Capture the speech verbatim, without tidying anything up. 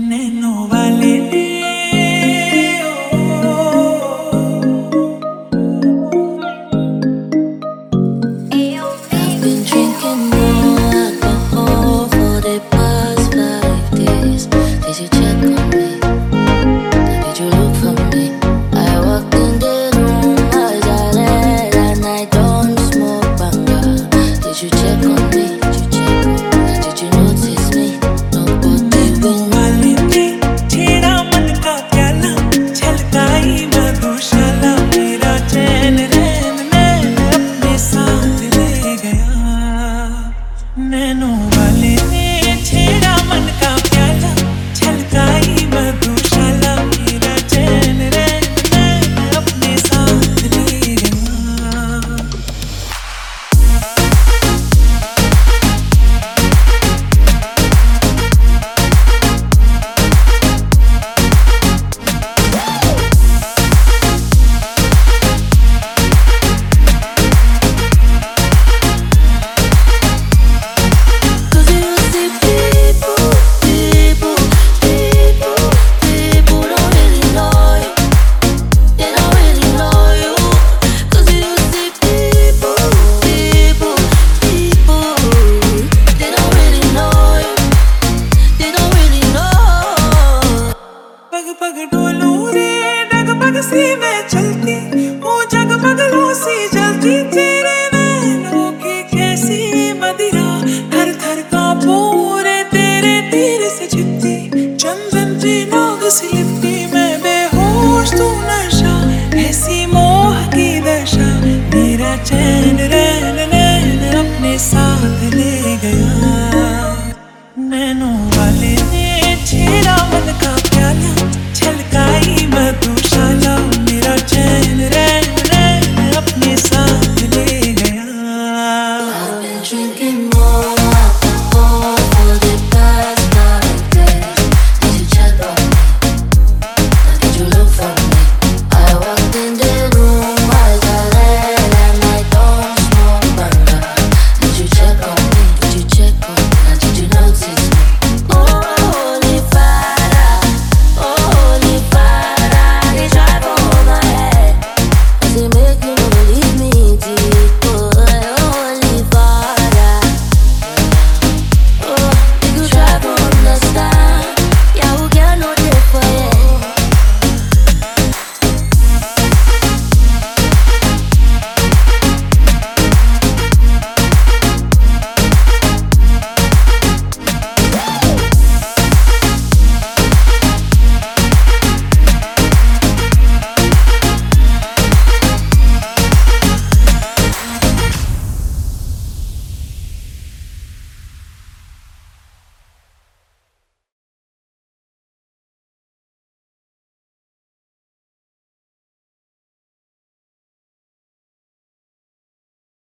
Nano वाले I've been drinking more alcohol for the past five days. Did you check on me? Did you look for me? I walked in the room, eyes are red, and I don't smoke banga. Did you check on me? Did you check on me? Did you notice me? Nobody will वाले ने छेड़ा मन का प्याला छलकाई मधुशाला मेरा चैन रैन नैन अपने साथ ले गया नैनो वाले ने छेड़ा मन का प्याला छलकाई मधुशाला मेरा चैन रैन नैन अपने साथ ले गया Cause you see people, people, people, people don't really know you. They don't really know you. Cause you see people, people, people, they don't really know you. They don't really know. पग पग डोलू रे डग पग सी मैं चलती हूँ जगमग लू सी जलती तेरे नैनों की कैसी मदिरा थर थर कांपू रे तेरे तीर से छिपती चंदन की नोक सी